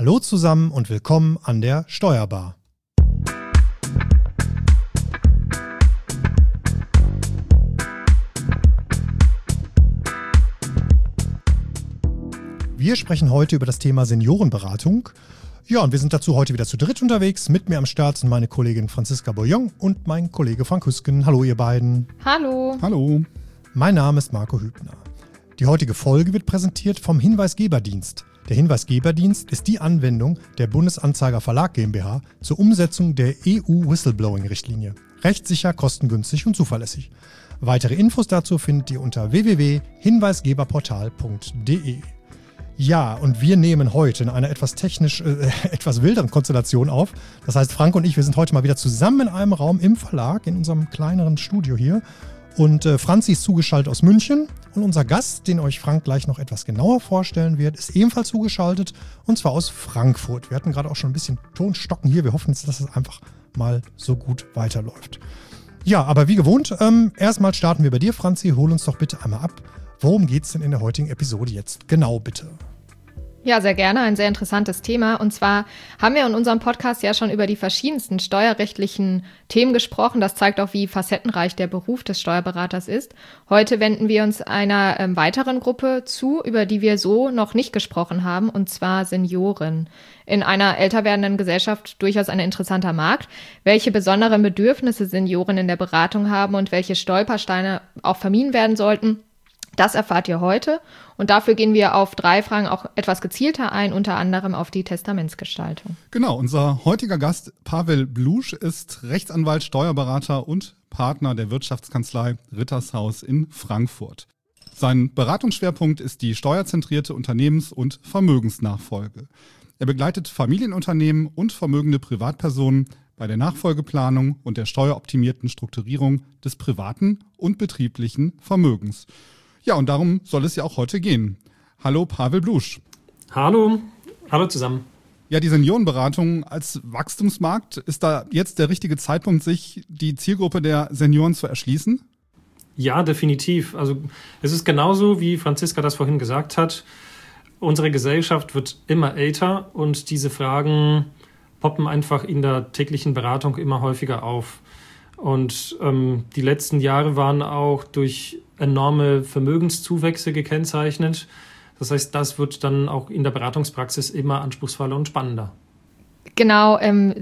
Hallo zusammen und willkommen an der Steuerbar. Wir sprechen heute über das Thema Seniorenberatung. Ja, und wir sind dazu heute wieder zu dritt unterwegs. Mit mir am Start sind meine Kollegin Franziska Boyong und mein Kollege Frank Hüsken. Hallo ihr beiden. Hallo. Hallo. Mein Name ist Marco Hübner. Die heutige Folge wird präsentiert vom Hinweisgeberdienst. Der Hinweisgeberdienst ist die Anwendung der Bundesanzeiger Verlag GmbH zur Umsetzung der EU-Whistleblowing-Richtlinie. Rechtssicher, kostengünstig und zuverlässig. Weitere Infos dazu findet ihr unter www.hinweisgeberportal.de. Ja, und wir nehmen heute in einer etwas wilderen Konstellation auf. Das heißt, Frank und ich, wir sind heute mal wieder zusammen in einem Raum im Verlag, in unserem kleineren Studio hier. Und Franzi ist zugeschaltet aus München. Und unser Gast, den euch Frank gleich noch etwas genauer vorstellen wird, ist ebenfalls zugeschaltet. Und zwar aus Frankfurt. Wir hatten gerade auch schon ein bisschen Tonstocken hier. Wir hoffen jetzt, dass es einfach mal so gut weiterläuft. Ja, aber wie gewohnt, erstmal starten wir bei dir, Franzi. Hol uns doch bitte einmal ab. Worum geht es denn in der heutigen Episode jetzt genau, bitte? Ja, sehr gerne. Ein sehr interessantes Thema. Und zwar haben wir in unserem Podcast ja schon über die verschiedensten steuerrechtlichen Themen gesprochen. Das zeigt auch, wie facettenreich der Beruf des Steuerberaters ist. Heute wenden wir uns einer weiteren Gruppe zu, über die wir so noch nicht gesprochen haben, und zwar Senioren. In einer älter werdenden Gesellschaft durchaus ein interessanter Markt. Welche besonderen Bedürfnisse Senioren in der Beratung haben und welche Stolpersteine auch vermieden werden sollten, das erfahrt ihr heute. Und dafür gehen wir auf 3 Fragen auch etwas gezielter ein, unter anderem auf die Testamentsgestaltung. Genau, unser heutiger Gast Pavel Blusch ist Rechtsanwalt, Steuerberater und Partner der Wirtschaftskanzlei Rittershaus in Frankfurt. Sein Beratungsschwerpunkt ist die steuerzentrierte Unternehmens- und Vermögensnachfolge. Er begleitet Familienunternehmen und vermögende Privatpersonen bei der Nachfolgeplanung und der steueroptimierten Strukturierung des privaten und betrieblichen Vermögens. Ja, und darum soll es ja auch heute gehen. Hallo Pavel Blusch. Hallo zusammen. Ja, die Seniorenberatung als Wachstumsmarkt, ist da jetzt der richtige Zeitpunkt, sich die Zielgruppe der Senioren zu erschließen? Ja, definitiv. Also es ist genauso, wie Franziska das vorhin gesagt hat. Unsere Gesellschaft wird immer älter und diese Fragen poppen einfach in der täglichen Beratung immer häufiger auf. Und die letzten Jahre waren auch durch enorme Vermögenszuwächse gekennzeichnet. Das heißt, das wird dann auch in der Beratungspraxis immer anspruchsvoller und spannender. Genau,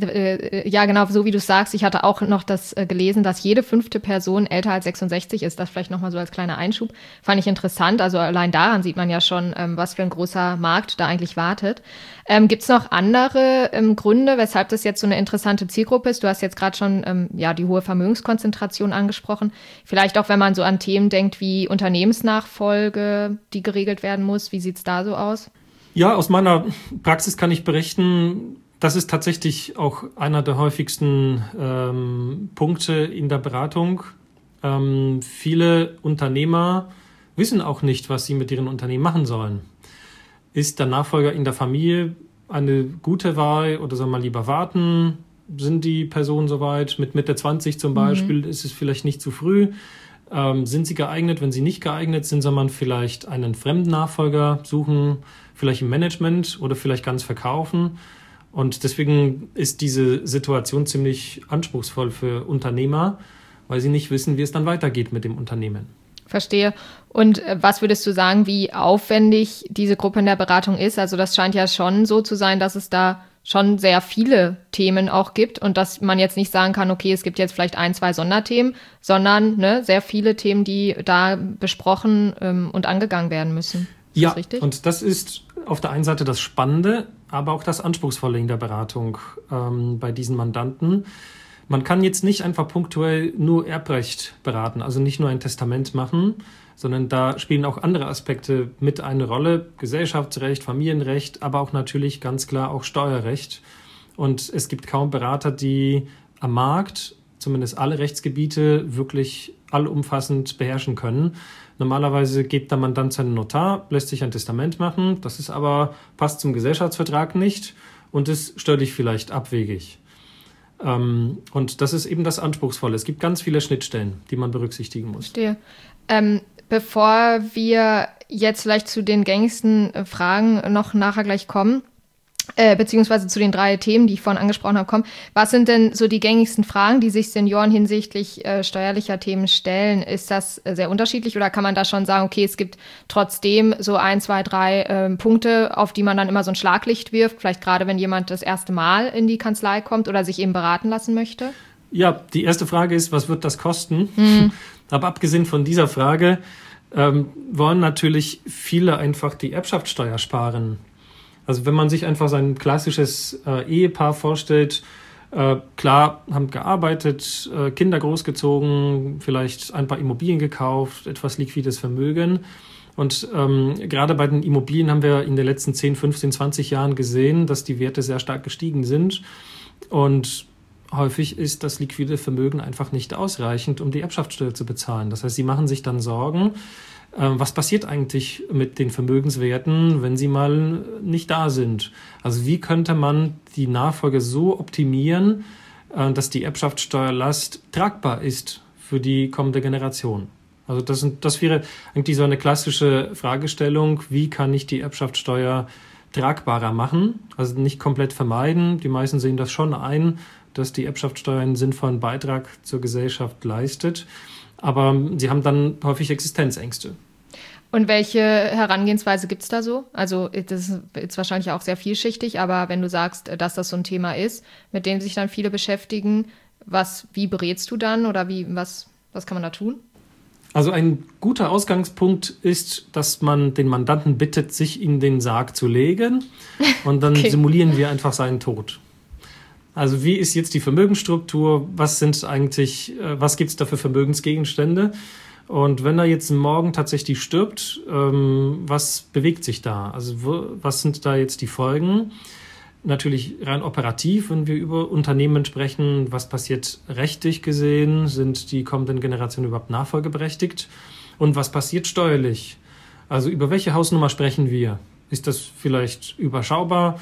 genau, so wie du sagst. Ich hatte auch noch das gelesen, dass jede 5. Person älter als 66 ist. Das vielleicht nochmal so als kleiner Einschub. Fand ich interessant. Also allein daran sieht man ja schon, was für ein großer Markt da eigentlich wartet. Gibt es noch andere Gründe, weshalb das jetzt so eine interessante Zielgruppe ist? Du hast jetzt gerade schon die hohe Vermögenskonzentration angesprochen. Vielleicht auch, wenn man so an Themen denkt wie Unternehmensnachfolge, die geregelt werden muss. Wie sieht es da so aus? Ja, aus meiner Praxis kann ich berichten, das ist tatsächlich auch einer der häufigsten Punkte in der Beratung. Viele Unternehmer wissen auch nicht, was sie mit ihren Unternehmen machen sollen. Ist der Nachfolger in der Familie eine gute Wahl oder soll man lieber warten? Sind die Personen soweit? Mit Mitte 20 zum Beispiel ist es vielleicht nicht zu früh. Sind sie geeignet? Wenn sie nicht geeignet sind, soll man vielleicht einen fremden Nachfolger suchen, vielleicht im Management oder vielleicht ganz verkaufen. Und deswegen ist diese Situation ziemlich anspruchsvoll für Unternehmer, weil sie nicht wissen, wie es dann weitergeht mit dem Unternehmen. Verstehe. Und was würdest du sagen, wie aufwendig diese Gruppe in der Beratung ist? Also das scheint ja schon so zu sein, dass es da schon sehr viele Themen auch gibt und dass man jetzt nicht sagen kann, okay, es gibt jetzt vielleicht 1, 2 Sonderthemen, sondern sehr viele Themen, die da besprochen und angegangen werden müssen. Ist das richtig? Und das ist auf der einen Seite das Spannende, aber auch das Anspruchsvolle in der Beratung bei diesen Mandanten. Man kann jetzt nicht einfach punktuell nur Erbrecht beraten, also nicht nur ein Testament machen, sondern da spielen auch andere Aspekte mit eine Rolle. Gesellschaftsrecht, Familienrecht, aber auch natürlich ganz klar auch Steuerrecht. Und es gibt kaum Berater, die am Markt zumindest alle Rechtsgebiete wirklich allumfassend beherrschen können. Normalerweise geht der Mandant zu einem Notar, lässt sich ein Testament machen. Das ist aber, passt zum Gesellschaftsvertrag nicht und ist steuerlich vielleicht abwegig. Und das ist eben das Anspruchsvolle. Es gibt ganz viele Schnittstellen, die man berücksichtigen muss. Verstehe. Bevor wir jetzt vielleicht zu den gängigsten Fragen noch nachher gleich kommen, beziehungsweise zu den 3 Themen, die ich vorhin angesprochen habe, kommen. Was sind denn so die gängigsten Fragen, die sich Senioren hinsichtlich steuerlicher Themen stellen? Ist das sehr unterschiedlich oder kann man da schon sagen, okay, es gibt trotzdem so 1, 2, 3 Punkte, auf die man dann immer so ein Schlaglicht wirft, vielleicht gerade wenn jemand das erste Mal in die Kanzlei kommt oder sich eben beraten lassen möchte? Ja, die erste Frage ist, was wird das kosten? Aber abgesehen von dieser Frage wollen natürlich viele einfach die Erbschaftssteuer sparen. Also wenn man sich einfach sein klassisches Ehepaar vorstellt, klar, haben gearbeitet, Kinder großgezogen, vielleicht ein paar Immobilien gekauft, etwas liquides Vermögen. Und gerade bei den Immobilien haben wir in den letzten 10, 15, 20 Jahren gesehen, dass die Werte sehr stark gestiegen sind. Und häufig ist das liquide Vermögen einfach nicht ausreichend, um die Erbschaftssteuer zu bezahlen. Das heißt, sie machen sich dann Sorgen, was passiert eigentlich mit den Vermögenswerten, wenn sie mal nicht da sind? Also wie könnte man die Nachfolge so optimieren, dass die Erbschaftssteuerlast tragbar ist für die kommende Generation? Also das wäre eigentlich so eine klassische Fragestellung, wie kann ich die Erbschaftssteuer tragbarer machen? Also nicht komplett vermeiden. Die meisten sehen das schon ein, dass die Erbschaftssteuer einen sinnvollen Beitrag zur Gesellschaft leistet. Aber sie haben dann häufig Existenzängste. Und welche Herangehensweise gibt es da so? Also das ist jetzt wahrscheinlich auch sehr vielschichtig, aber wenn du sagst, dass das so ein Thema ist, mit dem sich dann viele beschäftigen, wie berätst du dann oder was kann man da tun? Also ein guter Ausgangspunkt ist, dass man den Mandanten bittet, sich in den Sarg zu legen und dann simulieren wir einfach seinen Tod. Also wie ist jetzt die Vermögensstruktur? Was gibt es da für Vermögensgegenstände? Und wenn er jetzt morgen tatsächlich stirbt, was bewegt sich da? Also was sind da jetzt die Folgen? Natürlich rein operativ, wenn wir über Unternehmen sprechen, was passiert rechtlich gesehen? Sind die kommenden Generationen überhaupt nachfolgeberechtigt? Und was passiert steuerlich? Also über welche Hausnummer sprechen wir? Ist das vielleicht überschaubar,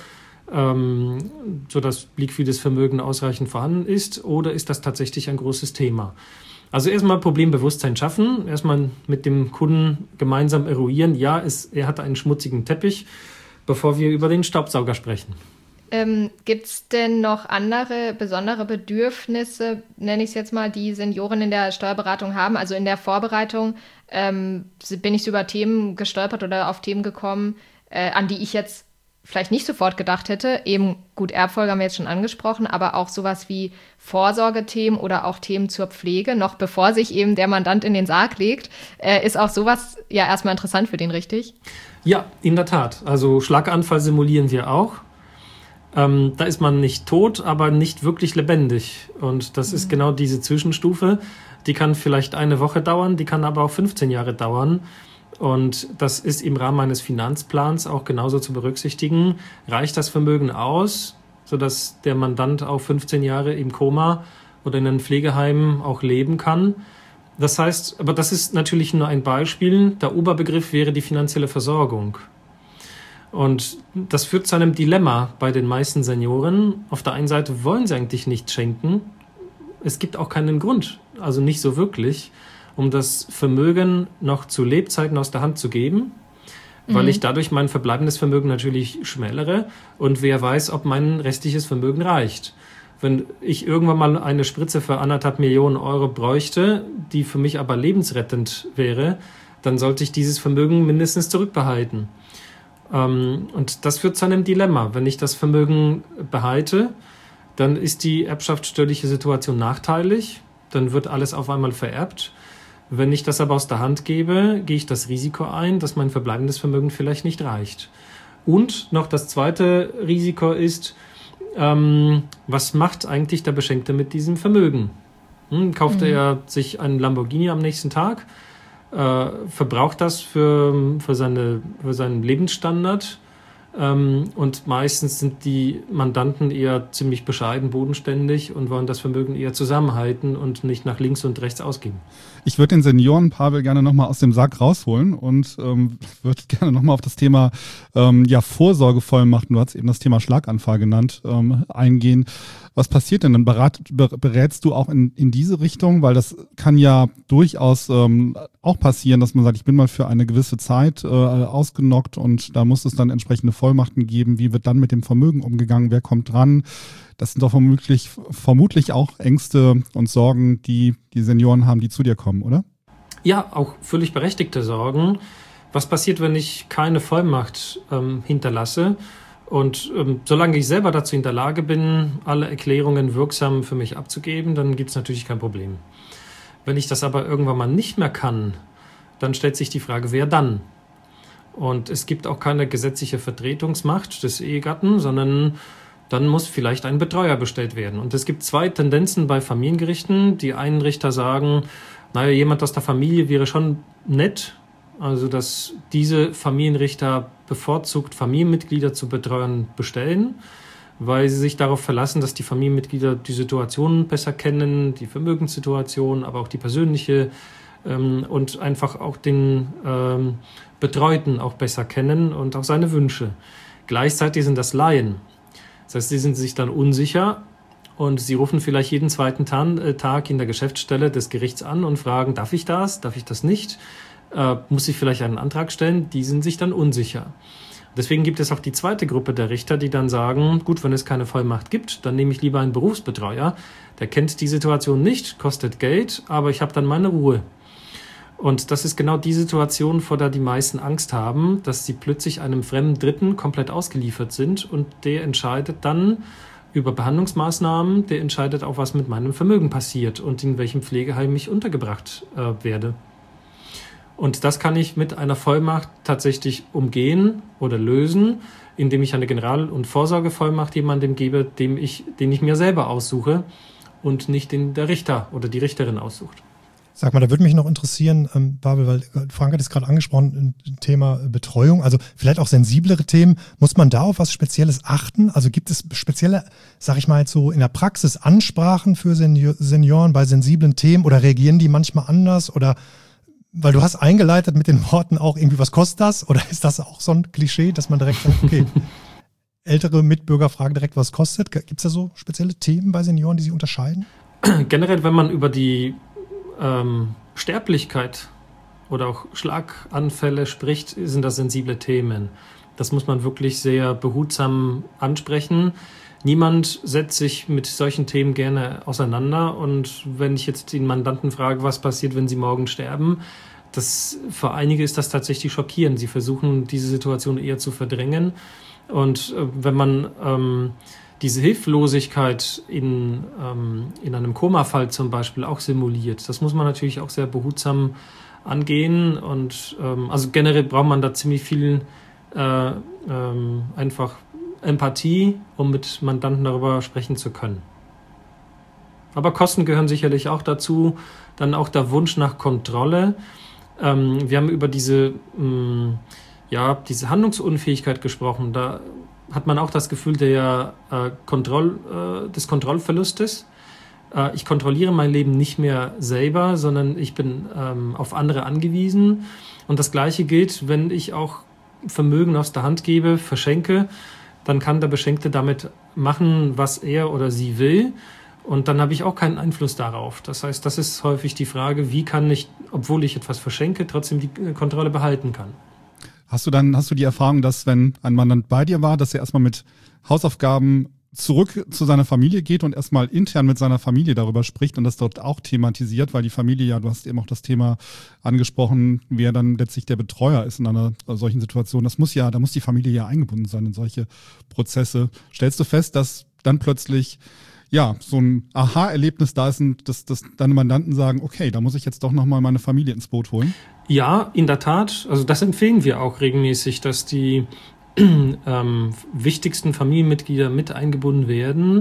sodass liquides Vermögen ausreichend vorhanden ist, oder ist das tatsächlich ein großes Thema? Also erstmal Problembewusstsein schaffen, erstmal mit dem Kunden gemeinsam eruieren, ja, er hat einen schmutzigen Teppich, bevor wir über den Staubsauger sprechen. Gibt es denn noch andere besondere Bedürfnisse, nenne ich es jetzt mal, die Senioren in der Steuerberatung haben? Also in der Vorbereitung bin ich so über Themen gestolpert oder auf Themen gekommen, an die ich jetzt vielleicht nicht sofort gedacht hätte. Eben gut, Erbfolge haben wir jetzt schon angesprochen, aber auch sowas wie Vorsorgethemen oder auch Themen zur Pflege, noch bevor sich eben der Mandant in den Sarg legt, ist auch sowas ja erstmal interessant für den, richtig? Ja, in der Tat. Also Schlaganfall simulieren wir auch. Da ist man nicht tot, aber nicht wirklich lebendig. Und das ist genau diese Zwischenstufe. Die kann vielleicht eine Woche dauern, die kann aber auch 15 Jahre dauern. Und das ist im Rahmen eines Finanzplans auch genauso zu berücksichtigen. Reicht das Vermögen aus, sodass der Mandant auch 15 Jahre im Koma oder in einem Pflegeheim auch leben kann? Das heißt, aber das ist natürlich nur ein Beispiel. Der Oberbegriff wäre die finanzielle Versorgung. Und das führt zu einem Dilemma bei den meisten Senioren. Auf der einen Seite wollen sie eigentlich nichts schenken. Es gibt auch keinen Grund, also nicht so wirklich, um das Vermögen noch zu Lebzeiten aus der Hand zu geben, weil ich dadurch mein verbleibendes Vermögen natürlich schmälere und wer weiß, ob mein restliches Vermögen reicht. Wenn ich irgendwann mal eine Spritze für 1,5 Millionen Euro bräuchte, die für mich aber lebensrettend wäre, dann sollte ich dieses Vermögen mindestens zurückbehalten. Und das führt zu einem Dilemma. Wenn ich das Vermögen behalte, dann ist die erbschaftssteuerliche Situation nachteilig, dann wird alles auf einmal vererbt. Wenn ich das aber aus der Hand gebe, gehe ich das Risiko ein, dass mein verbleibendes Vermögen vielleicht nicht reicht. Und noch das zweite Risiko ist, was macht eigentlich der Beschenkte mit diesem Vermögen? Kauft er sich einen Lamborghini am nächsten Tag, verbraucht das für seinen Lebensstandard, und meistens sind die Mandanten eher ziemlich bescheiden, bodenständig und wollen das Vermögen eher zusammenhalten und nicht nach links und rechts ausgeben. Ich würde den Senioren Pavel gerne nochmal aus dem Sack rausholen und würde gerne nochmal auf das Thema Vorsorgevollmachten, du hast eben das Thema Schlaganfall genannt, eingehen. Was passiert denn? Dann berätst du auch in diese Richtung, weil das kann ja durchaus auch passieren, dass man sagt, ich bin mal für eine gewisse Zeit ausgenockt und da muss es dann entsprechende Vollmachten geben. Wie wird dann mit dem Vermögen umgegangen? Wer kommt dran? Das sind doch vermutlich auch Ängste und Sorgen, die Senioren haben, die zu dir kommen, oder? Ja, auch völlig berechtigte Sorgen. Was passiert, wenn ich keine Vollmacht hinterlasse? Und solange ich selber dazu in der Lage bin, alle Erklärungen wirksam für mich abzugeben, dann gibt es natürlich kein Problem. Wenn ich das aber irgendwann mal nicht mehr kann, dann stellt sich die Frage, wer dann? Und es gibt auch keine gesetzliche Vertretungsmacht des Ehegatten, sondern dann muss vielleicht ein Betreuer bestellt werden. Und es gibt zwei Tendenzen bei Familiengerichten. Die einen Richter sagen, naja, jemand aus der Familie wäre schon nett, also dass diese Familienrichter bevorzugt Familienmitglieder zu Betreuern bestellen, weil sie sich darauf verlassen, dass die Familienmitglieder die Situation besser kennen, die Vermögenssituation, aber auch die persönliche und einfach auch den Betreuten auch besser kennen und auch seine Wünsche. Gleichzeitig sind das Laien. Das heißt, sie sind sich dann unsicher und sie rufen vielleicht jeden zweiten Tag in der Geschäftsstelle des Gerichts an und fragen, darf ich das nicht? Muss ich vielleicht einen Antrag stellen? Die sind sich dann unsicher. Deswegen gibt es auch die zweite Gruppe der Richter, die dann sagen, gut, wenn es keine Vollmacht gibt, dann nehme ich lieber einen Berufsbetreuer. Der kennt die Situation nicht, kostet Geld, aber ich habe dann meine Ruhe. Und das ist genau die Situation, vor der die meisten Angst haben, dass sie plötzlich einem fremden Dritten komplett ausgeliefert sind und der entscheidet dann über Behandlungsmaßnahmen, der entscheidet auch, was mit meinem Vermögen passiert und in welchem Pflegeheim ich untergebracht werde. Und das kann ich mit einer Vollmacht tatsächlich umgehen oder lösen, indem ich eine General- und Vorsorgevollmacht jemandem gebe, den ich mir selber aussuche und nicht den der Richter oder die Richterin aussucht. Sag mal, da würde mich noch interessieren, Pavel, weil Frank hat es gerade angesprochen, Thema Betreuung, also vielleicht auch sensiblere Themen. Muss man da auf was Spezielles achten? Also gibt es spezielle, sag ich mal so in der Praxis, Ansprachen für Senioren bei sensiblen Themen oder reagieren die manchmal anders? Oder weil du hast eingeleitet mit den Worten auch irgendwie, was kostet das? Oder ist das auch so ein Klischee, dass man direkt sagt, okay, ältere Mitbürger fragen direkt, was kostet? Gibt es da so spezielle Themen bei Senioren, die sich unterscheiden? Generell, wenn man über die Sterblichkeit oder auch Schlaganfälle spricht, sind das sensible Themen. Das muss man wirklich sehr behutsam ansprechen. Niemand setzt sich mit solchen Themen gerne auseinander. Und wenn ich jetzt den Mandanten frage, was passiert, wenn sie morgen sterben, für einige ist das tatsächlich schockierend. Sie versuchen, diese Situation eher zu verdrängen. Und wenn man diese Hilflosigkeit in einem Koma-Fall zum Beispiel auch simuliert, das muss man natürlich auch sehr behutsam angehen. Und also generell braucht man da ziemlich viel einfach Empathie, um mit Mandanten darüber sprechen zu können. Aber Kosten gehören sicherlich auch dazu. Dann auch der Wunsch nach Kontrolle. Wir haben über diese Handlungsunfähigkeit gesprochen. Da hat man auch das Gefühl des Kontrollverlustes. Ich kontrolliere mein Leben nicht mehr selber, sondern ich bin auf andere angewiesen. Und das Gleiche gilt, wenn ich auch Vermögen aus der Hand gebe, verschenke, dann kann der Beschenkte damit machen, was er oder sie will. Und dann habe ich auch keinen Einfluss darauf. Das heißt, das ist häufig die Frage, wie kann ich, obwohl ich etwas verschenke, trotzdem die Kontrolle behalten kann. Hast du die Erfahrung, dass wenn ein Mandant bei dir war, dass er erstmal mit Hausaufgaben zurück zu seiner Familie geht und erstmal intern mit seiner Familie darüber spricht und das dort auch thematisiert, weil die Familie, ja, du hast eben auch das Thema angesprochen, wer dann letztlich der Betreuer ist in einer solchen Situation. Da muss die Familie ja eingebunden sein in solche Prozesse. Stellst du fest, dass dann plötzlich so ein Aha-Erlebnis da ist und dass deine Mandanten sagen, okay, da muss ich jetzt doch nochmal meine Familie ins Boot holen? Ja, in der Tat. Also das empfehlen wir auch regelmäßig, dass die wichtigsten Familienmitglieder mit eingebunden werden.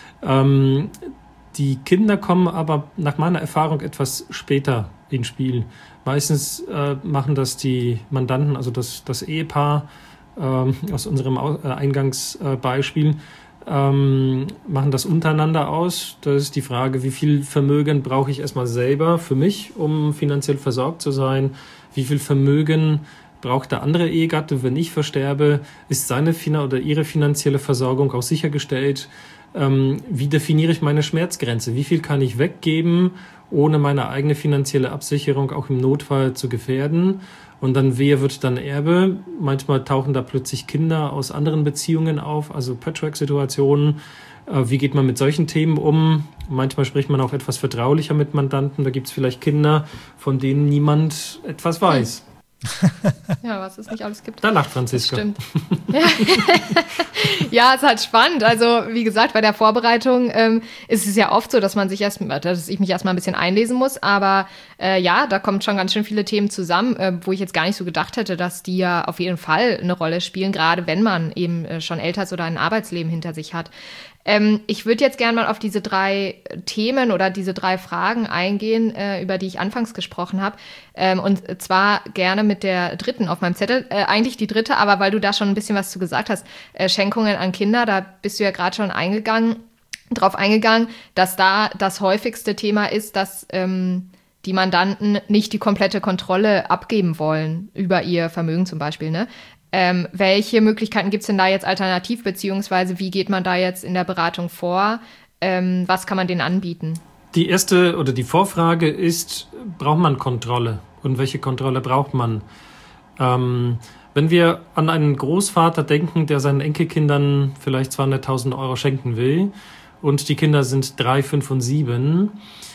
Die Kinder kommen aber nach meiner Erfahrung etwas später ins Spiel. Meistens machen das die Mandanten, also das Ehepaar aus unserem Eingangsbeispiel, machen das untereinander aus. Das ist die Frage, wie viel Vermögen brauche ich erstmal selber für mich, um finanziell versorgt zu sein? Wie viel Vermögen braucht der andere Ehegatte, wenn ich versterbe? Ist seine oder ihre finanzielle Versorgung auch sichergestellt? wie definiere ich meine Schmerzgrenze? Wie viel kann ich weggeben, ohne meine eigene finanzielle Absicherung auch im Notfall zu gefährden? Und dann, wer wird dann Erbe? Manchmal tauchen da plötzlich Kinder aus anderen Beziehungen auf, also Patchwork-Situationen. Wie geht man mit solchen Themen um? Manchmal spricht man auch etwas vertraulicher mit Mandanten. Da gibt es vielleicht Kinder, von denen niemand etwas weiß. Ja, was es nicht alles gibt. Da lacht Franziska. Das stimmt. Ja, ist halt spannend. Also, wie gesagt, bei der Vorbereitung ist es ja oft so, dass ich mich erstmal ein bisschen einlesen muss. Aber ja, da kommen schon ganz schön viele Themen zusammen, wo ich jetzt gar nicht so gedacht hätte, dass die ja auf jeden Fall eine Rolle spielen, gerade wenn man eben schon älter ist oder ein Arbeitsleben hinter sich hat. Ich würde jetzt gerne mal auf diese 3 Themen oder diese 3 Fragen eingehen, über die ich anfangs gesprochen habe. Und zwar gerne mit der 3. auf meinem Zettel. Eigentlich die 3., aber weil du da schon ein bisschen was zu gesagt hast. Schenkungen an Kinder, da bist du ja gerade schon drauf eingegangen, dass da das häufigste Thema ist, dass die Mandanten nicht die komplette Kontrolle abgeben wollen über ihr Vermögen zum Beispiel, ne? Welche Möglichkeiten gibt es denn da jetzt alternativ, beziehungsweise wie geht man da jetzt in der Beratung vor? Was kann man denen anbieten? Die erste oder die Vorfrage ist, braucht man Kontrolle? Und welche Kontrolle braucht man? Wenn wir an einen Großvater denken, der seinen Enkelkindern vielleicht 200.000 € schenken will und die Kinder sind 3, 5 und 7,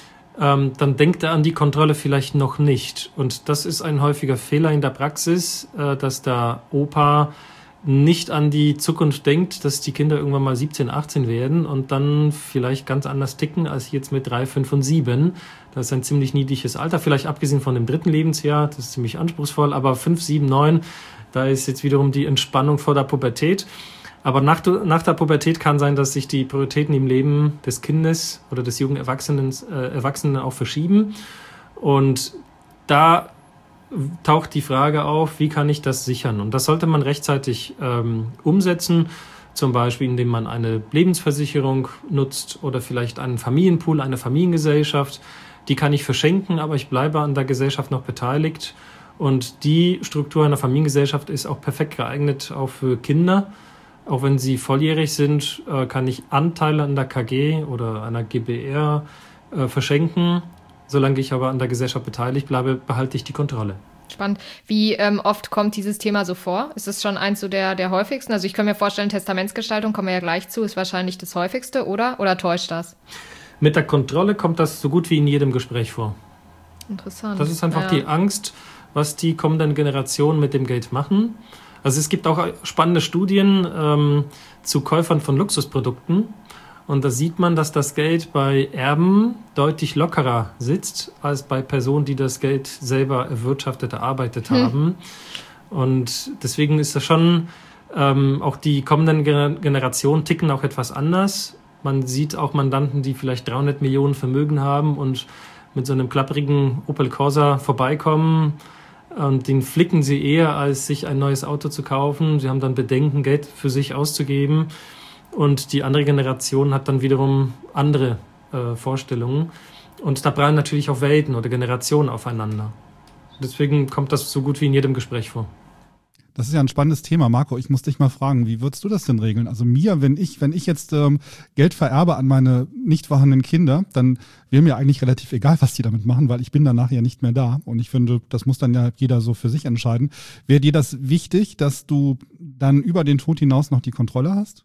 dann denkt er an die Kontrolle vielleicht noch nicht. Und das ist ein häufiger Fehler in der Praxis, dass der Opa nicht an die Zukunft denkt, dass die Kinder irgendwann mal 17, 18 werden und dann vielleicht ganz anders ticken als jetzt mit 3, 5 und 7. Das ist ein ziemlich niedliches Alter, vielleicht abgesehen von dem 3. Lebensjahr, das ist ziemlich anspruchsvoll, aber 5, 7, 9, da ist jetzt wiederum die Entspannung vor der Pubertät. Aber nach der Pubertät kann sein, dass sich die Prioritäten im Leben des Kindes oder des jungen Erwachsenen auch verschieben. Und da taucht die Frage auf, wie kann ich das sichern? Und das sollte man rechtzeitig umsetzen, zum Beispiel indem man eine Lebensversicherung nutzt oder vielleicht einen Familienpool, eine Familiengesellschaft. Die kann ich verschenken, aber ich bleibe an der Gesellschaft noch beteiligt. Und die Struktur einer Familiengesellschaft ist auch perfekt geeignet, auch für Kinder. Auch wenn sie volljährig sind, kann ich Anteile an der KG oder einer GbR verschenken. Solange ich aber an der Gesellschaft beteiligt bleibe, behalte ich die Kontrolle. Spannend. Wie oft kommt dieses Thema so vor? Ist es schon eins so der häufigsten? Also ich kann mir vorstellen, Testamentsgestaltung, kommen wir ja gleich zu, ist wahrscheinlich das häufigste, oder? Oder täuscht das? Mit der Kontrolle kommt das so gut wie in jedem Gespräch vor. Interessant. Das ist einfach die Angst, was die kommenden Generationen mit dem Geld machen. Also es gibt auch spannende Studien zu Käufern von Luxusprodukten. Und da sieht man, dass das Geld bei Erben deutlich lockerer sitzt, als bei Personen, die das Geld selber erarbeitet haben. Und deswegen ist das schon, auch die kommenden Generationen ticken auch etwas anders. Man sieht auch Mandanten, die vielleicht 300 Millionen Vermögen haben und mit so einem klapprigen Opel Corsa vorbeikommen. Und den flicken sie eher, als sich ein neues Auto zu kaufen. Sie haben dann Bedenken, Geld für sich auszugeben. Und die andere Generation hat dann wiederum andere Vorstellungen. Und da prallen natürlich auch Welten oder Generationen aufeinander. Deswegen kommt das so gut wie in jedem Gespräch vor. Das ist ja ein spannendes Thema, Marco. Ich muss dich mal fragen, wie würdest du das denn regeln? Also wenn ich jetzt Geld vererbe an meine nicht vorhandenen Kinder, dann wäre mir eigentlich relativ egal, was die damit machen, weil ich bin danach ja nicht mehr da. Und ich finde, das muss dann ja jeder so für sich entscheiden. Wäre dir das wichtig, dass du dann über den Tod hinaus noch die Kontrolle hast?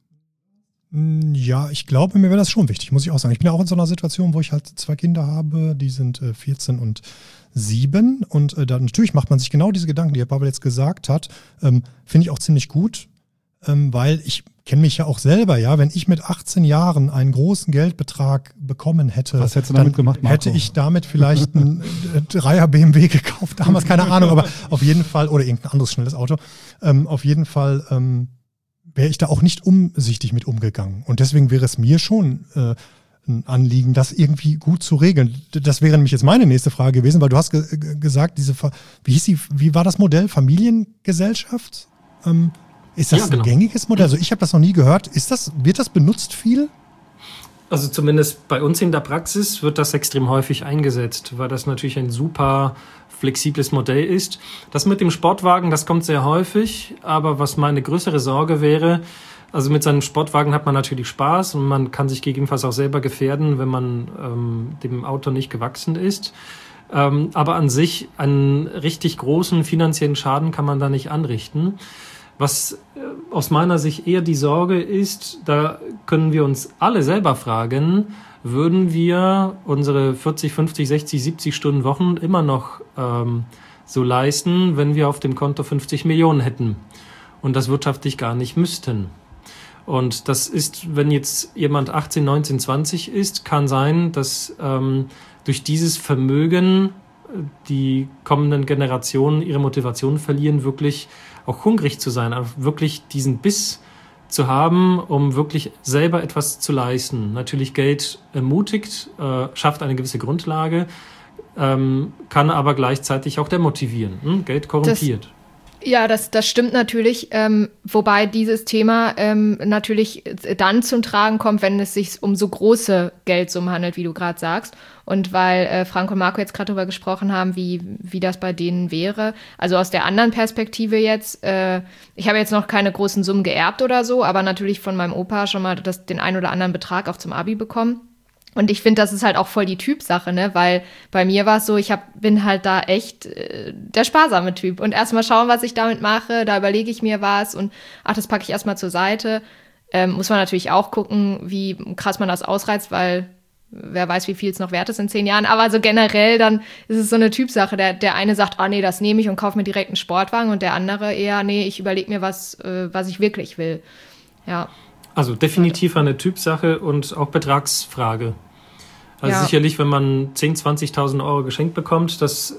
Ja, ich glaube, mir wäre das schon wichtig, muss ich auch sagen. Ich bin ja auch in so einer Situation, wo ich halt 2 Kinder habe, die sind 14 und 7 und dann natürlich macht man sich genau diese Gedanken, die Herr Pavel jetzt gesagt hat, finde ich auch ziemlich gut, weil ich kenne mich ja auch selber, ja, wenn ich mit 18 Jahren einen großen Geldbetrag bekommen hätte, was hättest du damit gemacht, Marco? Hätte ich damit vielleicht einen 3er BMW gekauft, damals, keine Ahnung, aber auf jeden Fall, oder irgendein anderes schnelles Auto, auf jeden Fall wäre ich da auch nicht umsichtig mit umgegangen. Und deswegen wäre es mir schon ein Anliegen, das irgendwie gut zu regeln. Das wäre nämlich jetzt meine nächste Frage gewesen, weil du hast gesagt, wie war das Modell? Familiengesellschaft? Ist das ein gängiges Modell? Also ich habe das noch nie gehört. Wird das benutzt viel? Also zumindest bei uns in der Praxis wird das extrem häufig eingesetzt, weil das natürlich ein super flexibles Modell ist. Das mit dem Sportwagen, das kommt sehr häufig, aber was meine größere Sorge wäre, Also mit seinem Sportwagen hat man natürlich Spaß und man kann sich gegebenenfalls auch selber gefährden, wenn man dem Auto nicht gewachsen ist. Aber an sich einen richtig großen finanziellen Schaden kann man da nicht anrichten. Was aus meiner Sicht eher die Sorge ist, da können wir uns alle selber fragen, würden wir unsere 40, 50, 60, 70 Stunden Wochen immer noch so leisten, wenn wir auf dem Konto 50 Millionen hätten und das wirtschaftlich gar nicht müssten. Und das ist, wenn jetzt jemand 18, 19, 20 ist, kann sein, dass durch dieses Vermögen die kommenden Generationen ihre Motivation verlieren, wirklich auch hungrig zu sein, also wirklich diesen Biss zu haben, um wirklich selber etwas zu leisten. Natürlich Geld ermutigt, schafft eine gewisse Grundlage, kann aber gleichzeitig auch demotivieren. Geld korrumpiert. Das stimmt natürlich, wobei dieses Thema natürlich dann zum Tragen kommt, wenn es sich um so große Geldsummen handelt, wie du gerade sagst. Und weil Frank und Marco jetzt gerade darüber gesprochen haben, wie das bei denen wäre. Also aus der anderen Perspektive jetzt, ich habe jetzt noch keine großen Summen geerbt oder so, aber natürlich von meinem Opa schon mal den einen oder anderen Betrag auch zum Abi bekommen. Und ich finde, das ist halt auch voll die Typsache, ne? Weil bei mir war es so, bin halt da echt der sparsame Typ. Und erstmal schauen, was ich damit mache, da überlege ich mir was und das packe ich erstmal zur Seite. Muss man natürlich auch gucken, wie krass man das ausreizt, weil wer weiß, wie viel es noch wert ist in 10 Jahren. Aber so generell, dann ist es so eine Typsache. Der eine sagt, nee, das nehme ich und kaufe mir direkt einen Sportwagen. Und der andere eher, nee, ich überlege mir was ich wirklich will. Ja. Also definitiv eine Typsache und auch Betragsfrage. Also sicherlich, wenn man 10.000, 20.000 Euro geschenkt bekommt, das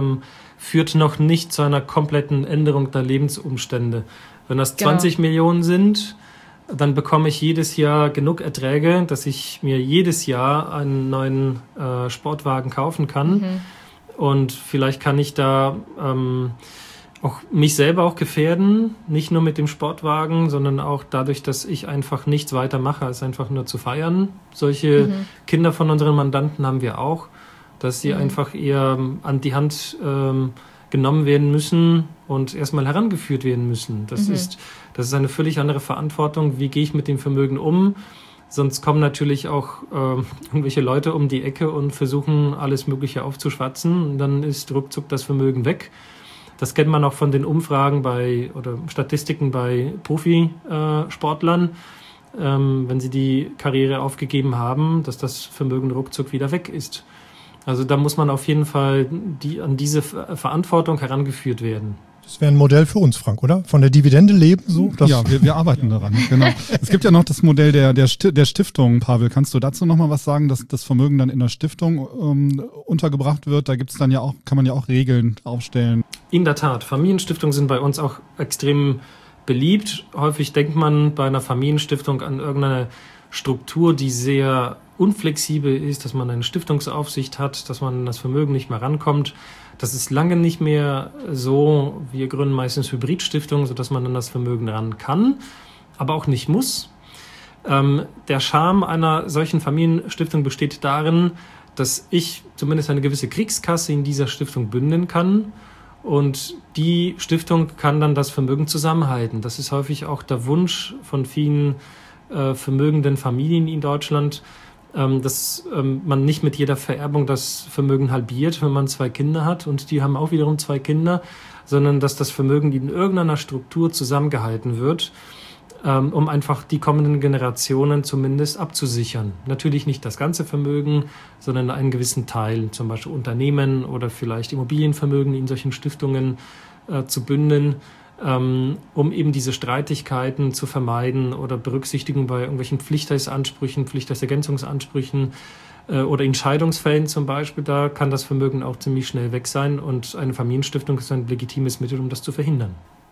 führt noch nicht zu einer kompletten Änderung der Lebensumstände. Wenn das 20 Millionen sind, dann bekomme ich jedes Jahr genug Erträge, dass ich mir jedes Jahr einen neuen Sportwagen kaufen kann. Und vielleicht kann ich da auch mich selber auch gefährden, nicht nur mit dem Sportwagen, sondern auch dadurch, dass ich einfach nichts weiter mache, als einfach nur zu feiern. Solche Kinder von unseren Mandanten haben wir auch, dass sie einfach eher an die Hand genommen werden müssen und erstmal herangeführt werden müssen. Das ist eine völlig andere Verantwortung. Wie gehe ich mit dem Vermögen um? Sonst kommen natürlich auch irgendwelche Leute um die Ecke und versuchen, alles Mögliche aufzuschwatzen. Und dann ist ruckzuck das Vermögen weg. Das kennt man auch von den Umfragen oder Statistiken bei Profisportlern, wenn sie die Karriere aufgegeben haben, dass das Vermögen ruckzuck wieder weg ist. Also da muss man auf jeden Fall an diese Verantwortung herangeführt werden. Das wäre ein Modell für uns, Frank, oder? Von der Dividende leben so? Ja, wir arbeiten daran, genau. Es gibt ja noch das Modell der Stiftung, Pavel. Kannst du dazu noch mal was sagen, dass das Vermögen dann in der Stiftung untergebracht wird? Da gibt's dann ja auch, kann man ja auch Regeln aufstellen. In der Tat, Familienstiftungen sind bei uns auch extrem beliebt. Häufig denkt man bei einer Familienstiftung an irgendeine Struktur, die sehr unflexibel ist, dass man eine Stiftungsaufsicht hat, dass man an das Vermögen nicht mehr rankommt. Das ist lange nicht mehr so. Wir gründen meistens Hybridstiftungen, sodass man an das Vermögen ran kann, aber auch nicht muss. Der Charme einer solchen Familienstiftung besteht darin, dass ich zumindest eine gewisse Kriegskasse in dieser Stiftung bündeln kann und die Stiftung kann dann das Vermögen zusammenhalten. Das ist häufig auch der Wunsch von vielen vermögenden Familien in Deutschland, dass man nicht mit jeder Vererbung das Vermögen halbiert, wenn man 2 Kinder hat und die haben auch wiederum 2 Kinder, sondern dass das Vermögen in irgendeiner Struktur zusammengehalten wird, um einfach die kommenden Generationen zumindest abzusichern. Natürlich nicht das ganze Vermögen, sondern einen gewissen Teil, zum Beispiel Unternehmen oder vielleicht Immobilienvermögen in solchen Stiftungen zu bündeln, um eben diese Streitigkeiten zu vermeiden oder Berücksichtigung bei irgendwelchen Pflichtheitsansprüchen, Pflichtheitsergänzungsansprüchen oder in Scheidungsfällen zum Beispiel. Da kann das Vermögen auch ziemlich schnell weg sein und eine Familienstiftung ist ein legitimes Mittel, um das zu verhindern.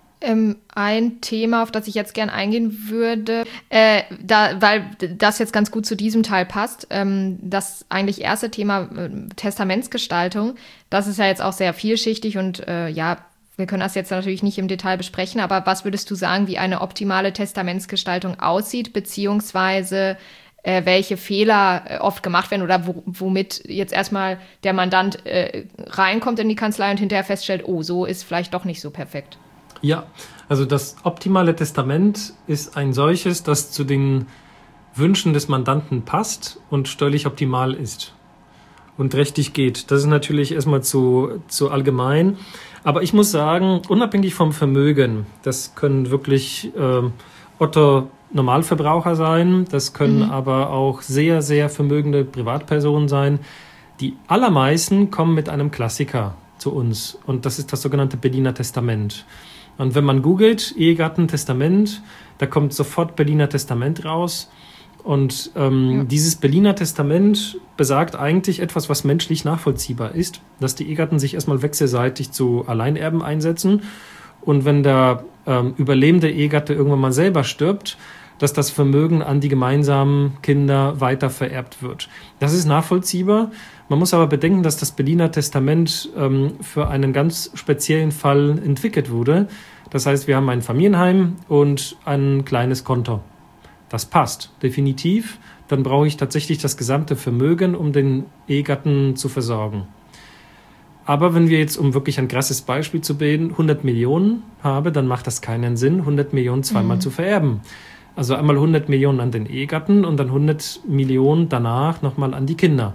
Ein Thema, auf das ich jetzt gern eingehen würde, weil das jetzt ganz gut zu diesem Teil passt, das eigentlich erste Thema Testamentsgestaltung, das ist ja jetzt auch sehr vielschichtig und wir können das jetzt natürlich nicht im Detail besprechen, aber was würdest du sagen, wie eine optimale Testamentsgestaltung aussieht, beziehungsweise welche Fehler oft gemacht werden oder womit jetzt erstmal der Mandant reinkommt in die Kanzlei und hinterher feststellt, so ist vielleicht doch nicht so perfekt? Ja, also das optimale Testament ist ein solches, das zu den Wünschen des Mandanten passt und steuerlich optimal ist und rechtlich geht. Das ist natürlich erstmal zu allgemein. Aber ich muss sagen, unabhängig vom Vermögen, das können wirklich Otto Normalverbraucher sein, das können aber auch sehr, sehr vermögende Privatpersonen sein. Die allermeisten kommen mit einem Klassiker zu uns und das ist das sogenannte Berliner Testament. Und wenn man googelt, Ehegatten, Testament, da kommt sofort Berliner Testament raus. Und dieses Berliner Testament besagt eigentlich etwas, was menschlich nachvollziehbar ist, dass die Ehegatten sich erstmal wechselseitig zu Alleinerben einsetzen und wenn der überlebende Ehegatte irgendwann mal selber stirbt, dass das Vermögen an die gemeinsamen Kinder weiter vererbt wird. Das ist nachvollziehbar. Man muss aber bedenken, dass das Berliner Testament für einen ganz speziellen Fall entwickelt wurde. Das heißt, wir haben ein Familienheim und ein kleines Konto. Das passt, definitiv. Dann brauche ich tatsächlich das gesamte Vermögen, um den Ehegatten zu versorgen. Aber wenn wir jetzt, um wirklich ein krasses Beispiel zu bilden, 100 Millionen habe, dann macht das keinen Sinn, 100 Millionen zweimal zu vererben. Also einmal 100 Millionen an den Ehegatten und dann 100 Millionen danach nochmal an die Kinder.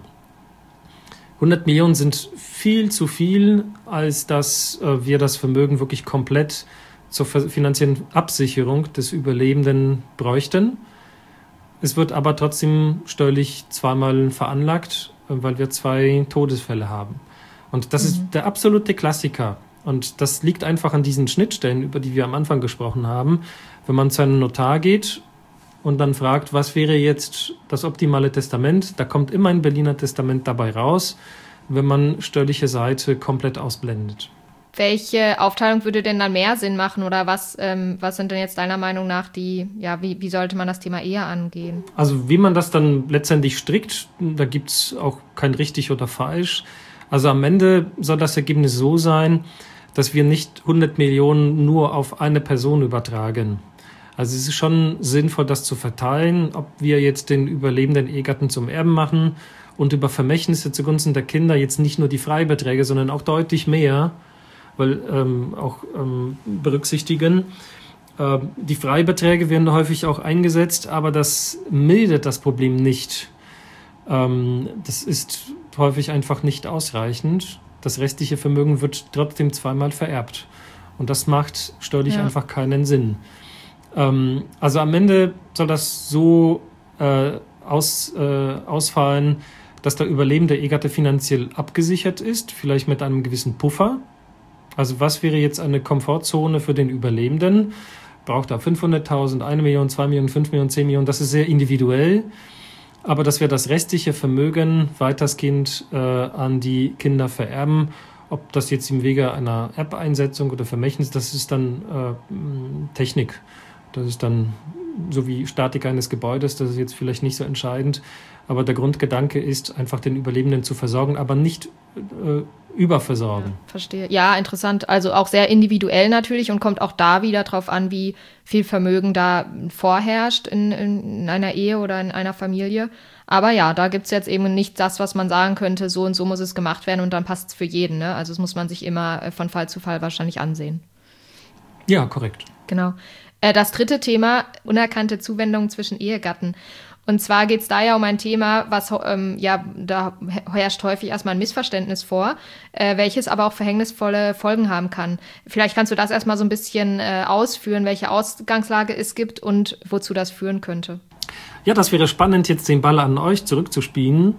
100 Millionen sind viel zu viel, als dass wir das Vermögen wirklich komplett zur finanziellen Absicherung des Überlebenden bräuchten. Es wird aber trotzdem steuerlich zweimal veranlagt, weil wir 2 Todesfälle haben. Und das ist der absolute Klassiker. Und das liegt einfach an diesen Schnittstellen, über die wir am Anfang gesprochen haben. Wenn man zu einem Notar geht und dann fragt, was wäre jetzt das optimale Testament, da kommt immer ein Berliner Testament dabei raus, wenn man steuerliche Seite komplett ausblendet. Welche Aufteilung würde denn dann mehr Sinn machen oder was sind denn jetzt deiner Meinung nach wie sollte man das Thema eher angehen? Also wie man das dann letztendlich strickt, da gibt es auch kein richtig oder falsch. Also am Ende soll das Ergebnis so sein, dass wir nicht 100 Millionen nur auf eine Person übertragen. Also es ist schon sinnvoll, das zu verteilen, ob wir jetzt den überlebenden Ehegatten zum Erben machen und über Vermächtnisse zugunsten der Kinder jetzt nicht nur die Freibeträge, sondern auch deutlich mehr, weil berücksichtigen. Die Freibeträge werden häufig auch eingesetzt, aber das mildert das Problem nicht. Das ist häufig einfach nicht ausreichend. Das restliche Vermögen wird trotzdem zweimal vererbt. Und das macht steuerlich einfach keinen Sinn. Also am Ende soll das so ausfallen, dass der überlebende Ehegatte finanziell abgesichert ist, vielleicht mit einem gewissen Puffer. Also was wäre jetzt eine Komfortzone für den Überlebenden? Braucht er 500.000, 1 Million, 2 Millionen, 5 Millionen, 10 Millionen? Das ist sehr individuell. Aber dass wir das restliche Vermögen weitestgehend an die Kinder vererben, ob das jetzt im Wege einer Erbeinsetzung oder Vermächtnis, das ist dann Technik. Das ist dann so wie Statik eines Gebäudes, das ist jetzt vielleicht nicht so entscheidend. Aber der Grundgedanke ist, einfach den Überlebenden zu versorgen, aber nicht überversorgen. Ja, verstehe. Ja, interessant. Also auch sehr individuell natürlich und kommt auch da wieder drauf an, wie viel Vermögen da vorherrscht in einer Ehe oder in einer Familie. Aber ja, da gibt es jetzt eben nicht das, was man sagen könnte, so und so muss es gemacht werden und dann passt es für jeden. Ne? Also das muss man sich immer von Fall zu Fall wahrscheinlich ansehen. Ja, korrekt. Genau. Das dritte Thema, unerkannte Zuwendungen zwischen Ehegatten. Und zwar geht es da ja um ein Thema, was da herrscht häufig erstmal ein Missverständnis vor, welches aber auch verhängnisvolle Folgen haben kann. Vielleicht kannst du das erstmal so ein bisschen ausführen, welche Ausgangslage es gibt und wozu das führen könnte. Ja, das wäre spannend, jetzt den Ball an euch zurückzuspielen.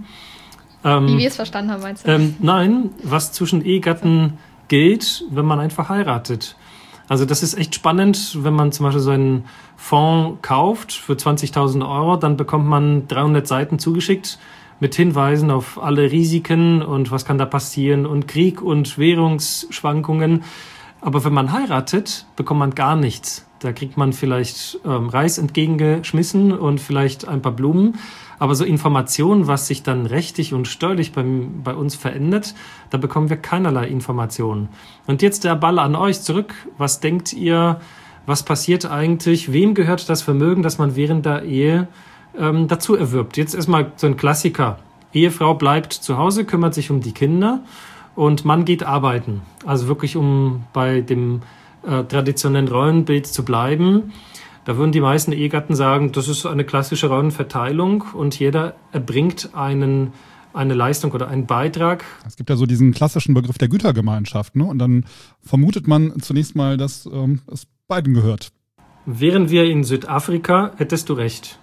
Wie wir es verstanden haben, meinst du? Nein, was zwischen Ehegatten gilt, wenn man einfach heiratet. Also das ist echt spannend, wenn man zum Beispiel so einen Fonds kauft für 20.000 €, dann bekommt man 300 Seiten zugeschickt mit Hinweisen auf alle Risiken und was kann da passieren und Krieg und Währungsschwankungen. Aber wenn man heiratet, bekommt man gar nichts. Da kriegt man vielleicht Reis entgegengeschmissen und vielleicht ein paar Blumen. Aber so Informationen, was sich dann rechtlich und steuerlich bei uns verändert, da bekommen wir keinerlei Informationen. Und jetzt der Ball an euch zurück. Was denkt ihr, was passiert eigentlich? Wem gehört das Vermögen, das man während der Ehe dazu erwirbt? Jetzt erstmal so ein Klassiker. Ehefrau bleibt zu Hause, kümmert sich um die Kinder und Mann geht arbeiten. Also wirklich um bei dem traditionellen Rollenbild zu bleiben. Da würden die meisten Ehegatten sagen, das ist eine klassische Rollenverteilung und jeder erbringt eine Leistung oder einen Beitrag. Es gibt ja so diesen klassischen Begriff der Gütergemeinschaft, ne? Und dann vermutet man zunächst mal, dass es beiden gehört. Wären wir in Südafrika, hättest du recht.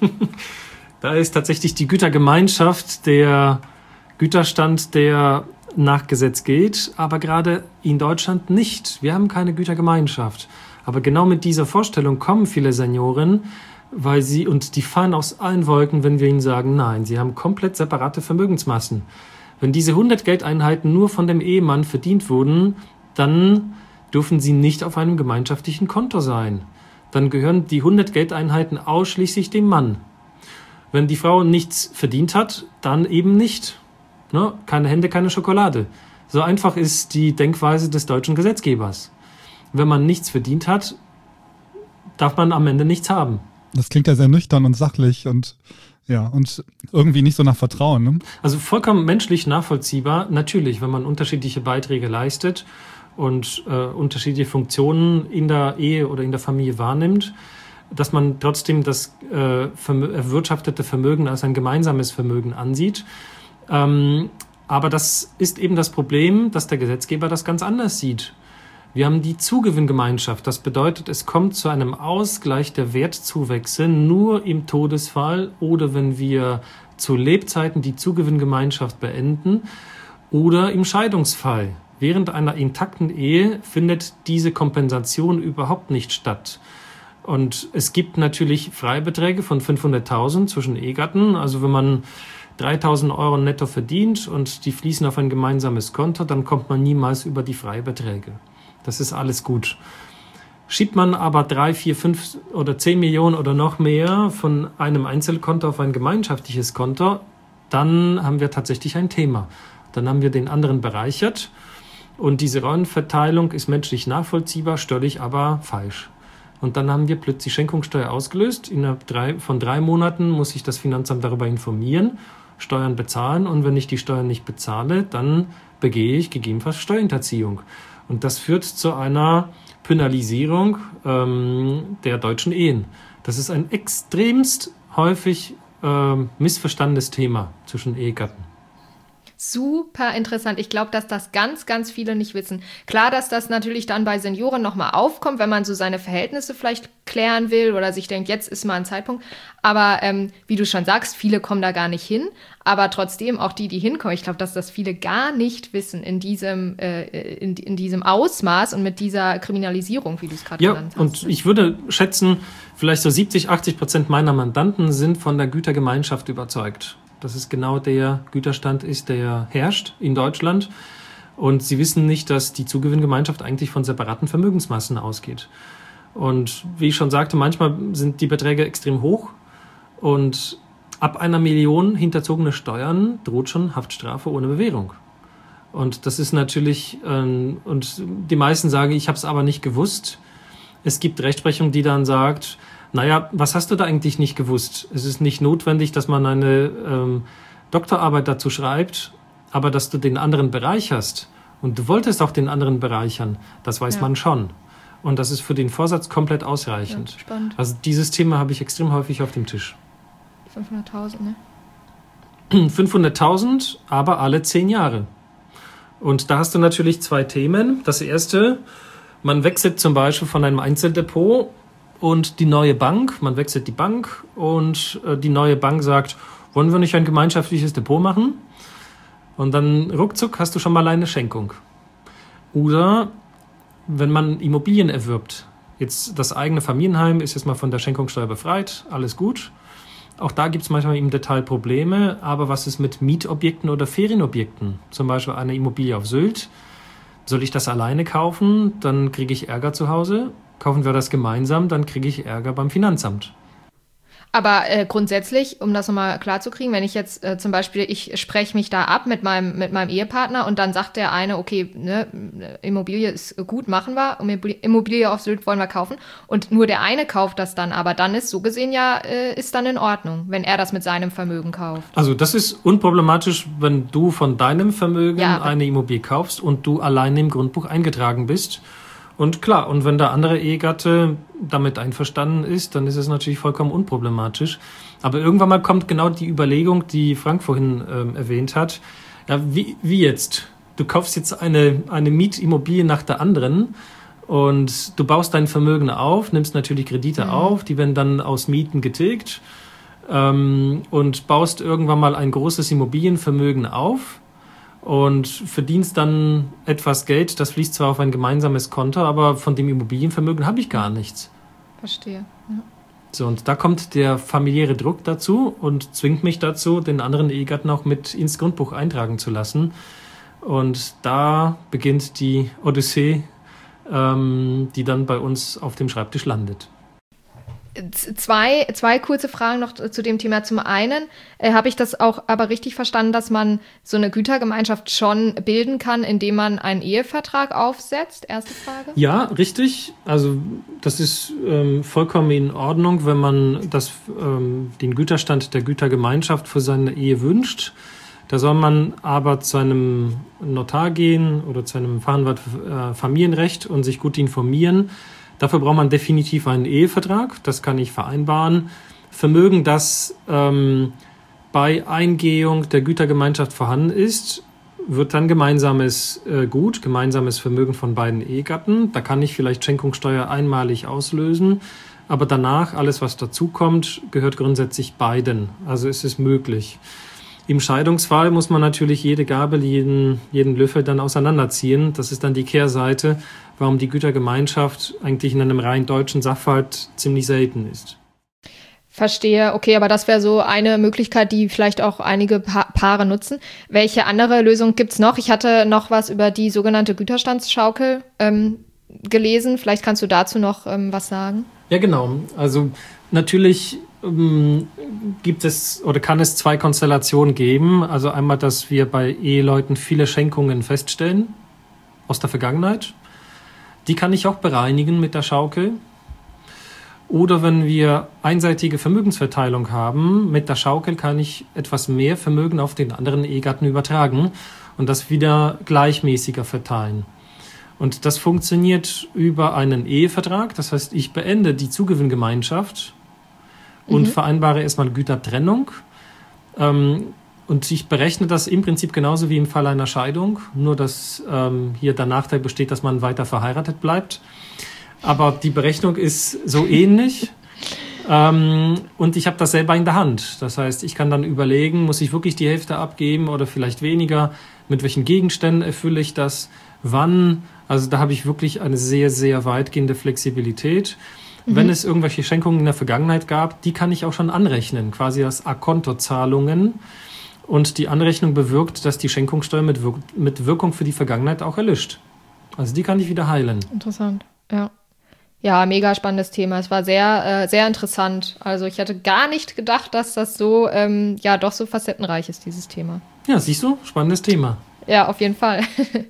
Da ist tatsächlich die Gütergemeinschaft der Güterstand, der nach Gesetz geht, aber gerade in Deutschland nicht. Wir haben keine Gütergemeinschaft. Aber genau mit dieser Vorstellung kommen viele Senioren, die fahren aus allen Wolken, wenn wir ihnen sagen, nein, sie haben komplett separate Vermögensmassen. Wenn diese 100 Geldeinheiten nur von dem Ehemann verdient wurden, dann dürfen sie nicht auf einem gemeinschaftlichen Konto sein. Dann gehören die 100 Geldeinheiten ausschließlich dem Mann. Wenn die Frau nichts verdient hat, dann eben nicht. Ne? Keine Hände, keine Schokolade. So einfach ist die Denkweise des deutschen Gesetzgebers. Wenn man nichts verdient hat, darf man am Ende nichts haben. Das klingt ja sehr nüchtern und sachlich und irgendwie nicht so nach Vertrauen. Ne? Also vollkommen menschlich nachvollziehbar. Natürlich, wenn man unterschiedliche Beiträge leistet und unterschiedliche Funktionen in der Ehe oder in der Familie wahrnimmt, dass man trotzdem das erwirtschaftete Vermögen als ein gemeinsames Vermögen ansieht. Aber das ist eben das Problem, dass der Gesetzgeber das ganz anders sieht. Wir haben die Zugewinngemeinschaft. Das bedeutet, es kommt zu einem Ausgleich der Wertzuwächse nur im Todesfall oder wenn wir zu Lebzeiten die Zugewinngemeinschaft beenden oder im Scheidungsfall. Während einer intakten Ehe findet diese Kompensation überhaupt nicht statt. Und es gibt natürlich Freibeträge von 500.000 zwischen Ehegatten. Also wenn man 3.000 Euro netto verdient und die fließen auf ein gemeinsames Konto, dann kommt man niemals über die Freibeträge. Das ist alles gut. Schiebt man aber 3, 4, 5 oder 10 Millionen oder noch mehr von einem Einzelkonto auf ein gemeinschaftliches Konto, dann haben wir tatsächlich ein Thema. Dann haben wir den anderen bereichert und diese Rollenverteilung ist menschlich nachvollziehbar, steuerlich aber falsch. Und dann haben wir plötzlich Schenkungssteuer ausgelöst. Innerhalb von 3 Monaten muss sich das Finanzamt darüber informieren, Steuern bezahlen und wenn ich die Steuern nicht bezahle, dann begehe ich gegebenenfalls Steuerhinterziehung. Und das führt zu einer Penalisierung der deutschen Ehen. Das ist ein extremst häufig missverstandenes Thema zwischen Ehegatten. Super interessant. Ich glaube, dass das ganz, ganz viele nicht wissen. Klar, dass das natürlich dann bei Senioren nochmal aufkommt, wenn man so seine Verhältnisse vielleicht klären will oder sich denkt, jetzt ist mal ein Zeitpunkt. Aber wie du schon sagst, viele kommen da gar nicht hin. Aber trotzdem, auch die hinkommen, ich glaube, dass das viele gar nicht wissen in diesem Ausmaß und mit dieser Kriminalisierung, wie du es gerade genannt hast. Und ich würde schätzen, vielleicht so 70-80% meiner Mandanten sind von der Gütergemeinschaft überzeugt. Dass es genau der Güterstand ist, der herrscht in Deutschland. Und sie wissen nicht, dass die Zugewinngemeinschaft eigentlich von separaten Vermögensmassen ausgeht. Und wie ich schon sagte, manchmal sind die Beträge extrem hoch. Und ab 1 Million hinterzogene Steuern droht schon Haftstrafe ohne Bewährung. Und das ist natürlich, und die meisten sagen, ich habe es aber nicht gewusst. Es gibt Rechtsprechung, die dann sagt, naja, was hast du da eigentlich nicht gewusst? Es ist nicht notwendig, dass man eine Doktorarbeit dazu schreibt, aber dass du den anderen bereicherst und du wolltest auch den anderen bereichern, das weiß man schon. Und das ist für den Vorsatz komplett ausreichend. Ja, spannend. Also dieses Thema habe ich extrem häufig auf dem Tisch. 500.000, ne? 500.000, aber alle 10 Jahre. Und da hast du natürlich 2 Themen. Das erste, man wechselt zum Beispiel von einem Einzeldepot und die neue Bank, man wechselt die Bank und die neue Bank sagt, wollen wir nicht ein gemeinschaftliches Depot machen? Und dann ruckzuck hast du schon mal eine Schenkung. Oder wenn man Immobilien erwirbt, jetzt das eigene Familienheim ist jetzt mal von der Schenkungssteuer befreit, alles gut. Auch da gibt es manchmal im Detail Probleme, aber was ist mit Mietobjekten oder Ferienobjekten? Zum Beispiel eine Immobilie auf Sylt. Soll ich das alleine kaufen? Dann kriege ich Ärger zu Hause. Kaufen wir das gemeinsam, dann kriege ich Ärger beim Finanzamt. Aber grundsätzlich, um das nochmal klar zu kriegen, wenn ich jetzt zum Beispiel, ich spreche mich da ab mit meinem Ehepartner und dann sagt der eine, okay, ne, Immobilie ist gut, machen wir, Immobilie auf Sylt wollen wir kaufen und nur der eine kauft das dann, aber dann ist so gesehen ist dann in Ordnung, wenn er das mit seinem Vermögen kauft. Also das ist unproblematisch, wenn du von deinem Vermögen eine Immobilie kaufst und du alleine im Grundbuch eingetragen bist. Und klar, und wenn der andere Ehegatte damit einverstanden ist, dann ist es natürlich vollkommen unproblematisch. Aber irgendwann mal kommt genau die Überlegung, die Frank vorhin erwähnt hat. Ja, wie jetzt? Du kaufst jetzt eine Mietimmobilie nach der anderen und du baust dein Vermögen auf, nimmst natürlich Kredite auf, die werden dann aus Mieten getilgt und baust irgendwann mal ein großes Immobilienvermögen auf und verdienst dann etwas Geld, das fließt zwar auf ein gemeinsames Konto, aber von dem Immobilienvermögen habe ich gar nichts. Verstehe. Ja. So, und da kommt der familiäre Druck dazu und zwingt mich dazu, den anderen Ehegatten auch mit ins Grundbuch eintragen zu lassen. Und da beginnt die Odyssee, die dann bei uns auf dem Schreibtisch landet. Zwei kurze Fragen noch zu dem Thema. Zum einen, habe ich das auch aber richtig verstanden, dass man so eine Gütergemeinschaft schon bilden kann, indem man einen Ehevertrag aufsetzt? Erste Frage. Ja, richtig. Also das ist vollkommen in Ordnung, wenn man den Güterstand der Gütergemeinschaft für seine Ehe wünscht. Da soll man aber zu einem Notar gehen oder zu einem Fachanwalt für Familienrecht und sich gut informieren. Dafür braucht man definitiv einen Ehevertrag, das kann ich vereinbaren. Vermögen, das bei Eingehung der Gütergemeinschaft vorhanden ist, wird dann gemeinsames Gut, gemeinsames Vermögen von beiden Ehegatten. Da kann ich vielleicht Schenkungssteuer einmalig auslösen, aber danach, alles was dazukommt, gehört grundsätzlich beiden. Also ist es möglich. Im Scheidungsfall muss man natürlich jede Gabel, jeden Löffel dann auseinanderziehen. Das ist dann die Kehrseite, warum die Gütergemeinschaft eigentlich in einem rein deutschen Sachverhalt ziemlich selten ist. Verstehe. Okay, aber das wäre so eine Möglichkeit, die vielleicht auch einige Paare nutzen. Welche andere Lösung gibt's noch? Ich hatte noch was über die sogenannte Güterstandsschaukel gelesen. Vielleicht kannst du dazu noch was sagen? Ja, genau. Also natürlich gibt es oder kann es zwei Konstellationen geben. Also einmal, dass wir bei Eheleuten viele Schenkungen feststellen aus der Vergangenheit. Die kann ich auch bereinigen mit der Schaukel. Oder wenn wir einseitige Vermögensverteilung haben, mit der Schaukel kann ich etwas mehr Vermögen auf den anderen Ehegatten übertragen und das wieder gleichmäßiger verteilen. Und das funktioniert über einen Ehevertrag. Das heißt, ich beende die Zugewinngemeinschaft und vereinbare erstmal Gütertrennung. Und ich berechne das im Prinzip genauso wie im Fall einer Scheidung, nur dass hier der Nachteil besteht, dass man weiter verheiratet bleibt. Aber die Berechnung ist so ähnlich und ich habe das selber in der Hand. Das heißt, ich kann dann überlegen, muss ich wirklich die Hälfte abgeben oder vielleicht weniger? Mit welchen Gegenständen erfülle ich das? Wann? Also da habe ich wirklich eine sehr, sehr weitgehende Flexibilität. Wenn es irgendwelche Schenkungen in der Vergangenheit gab, die kann ich auch schon anrechnen, quasi als A-Konto-Zahlungen. Und die Anrechnung bewirkt, dass die Schenkungssteuer mit Wirkung für die Vergangenheit auch erlischt. Also die kann ich wieder heilen. Interessant, ja. Ja, mega spannendes Thema. Es war sehr, sehr interessant. Also ich hatte gar nicht gedacht, dass das so, doch so facettenreich ist, dieses Thema. Ja, siehst du, spannendes Thema. Ja, auf jeden Fall.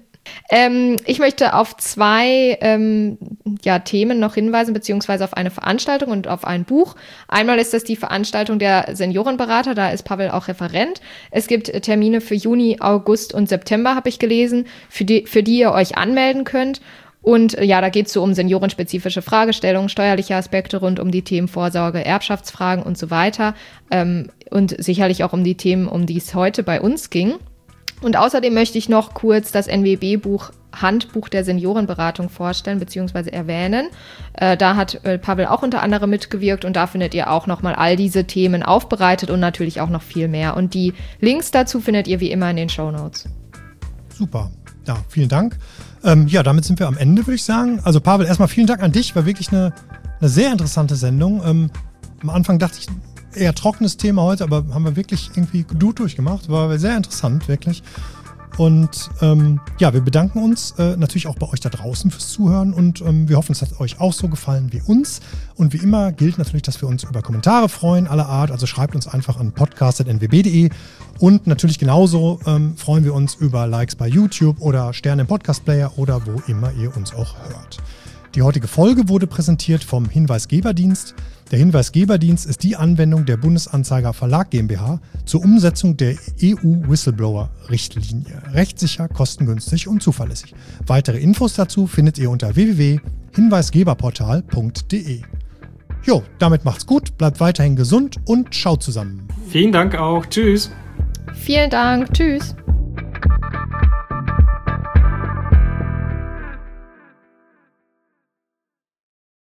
Ich möchte auf zwei Themen noch hinweisen, beziehungsweise auf eine Veranstaltung und auf ein Buch. Einmal ist das die Veranstaltung der Seniorenberater, da ist Pavel auch Referent. Es gibt Termine für Juni, August und September, habe ich gelesen, für die ihr euch anmelden könnt. Und ja, da geht es so um seniorenspezifische Fragestellungen, steuerliche Aspekte rund um die Themen Vorsorge, Erbschaftsfragen und so weiter. Und sicherlich auch um die Themen, um die es heute bei uns ging. Und außerdem möchte ich noch kurz das NWB-Buch Handbuch der Seniorenberatung vorstellen bzw. erwähnen. Da hat Pavel auch unter anderem mitgewirkt und da findet ihr auch nochmal all diese Themen aufbereitet und natürlich auch noch viel mehr. Und die Links dazu findet ihr wie immer in den Shownotes. Super. Ja, vielen Dank. Damit sind wir am Ende, würde ich sagen. Also Pavel, erstmal vielen Dank an dich. War wirklich eine sehr interessante Sendung. Am Anfang dachte ich, eher trockenes Thema heute, aber haben wir wirklich irgendwie gut durchgemacht. War sehr interessant, wirklich. Und wir bedanken uns natürlich auch bei euch da draußen fürs Zuhören und wir hoffen, es hat euch auch so gefallen wie uns. Und wie immer gilt natürlich, dass wir uns über Kommentare freuen, aller Art. Also schreibt uns einfach an podcast@nwb.de und natürlich genauso freuen wir uns über Likes bei YouTube oder Sterne im Podcast-Player oder wo immer ihr uns auch hört. Die heutige Folge wurde präsentiert vom Hinweisgeberdienst. Der Hinweisgeberdienst ist die Anwendung der Bundesanzeiger Verlag GmbH zur Umsetzung der EU-Whistleblower-Richtlinie. Rechtssicher, kostengünstig und zuverlässig. Weitere Infos dazu findet ihr unter www.hinweisgeberportal.de. Jo, damit macht's gut, bleibt weiterhin gesund und schaut zusammen. Vielen Dank auch. Tschüss. Vielen Dank. Tschüss.